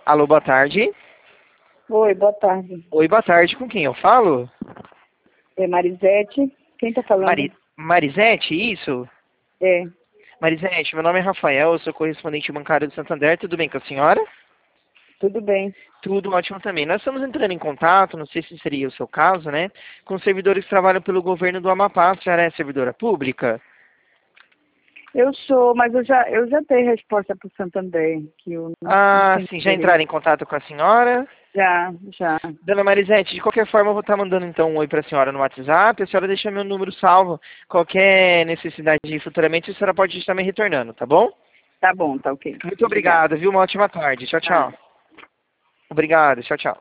Alô, boa tarde. Oi, boa tarde. Oi, boa tarde. Com quem eu falo? É Marisete. Quem tá falando? Marisete, isso? É, Marisete, meu nome é Rafael, eu sou correspondente bancário do Santander. Tudo bem com a senhora? tudo bem. Tudo ótimo também. Nós estamos entrando em contato, não sei se seria o seu caso, né? Com servidores que trabalham pelo governo do Amapá. A senhora é servidora pública? Eu sou, mas eu já dei resposta para o Santander, que eu não Ah, tenho sim, já interesse. entraram em contato com a senhora? Já. Dona Marisete, de qualquer forma eu vou estar mandando então um oi para a senhora no WhatsApp, a senhora deixa meu número salvo, qualquer necessidade futuramente a senhora pode estar me retornando, tá bom? Tá bom, tá ok. Muito Obrigada. obrigado, viu? Uma ótima tarde. Tchau, Tá. tchau. Obrigado, tchau, tchau.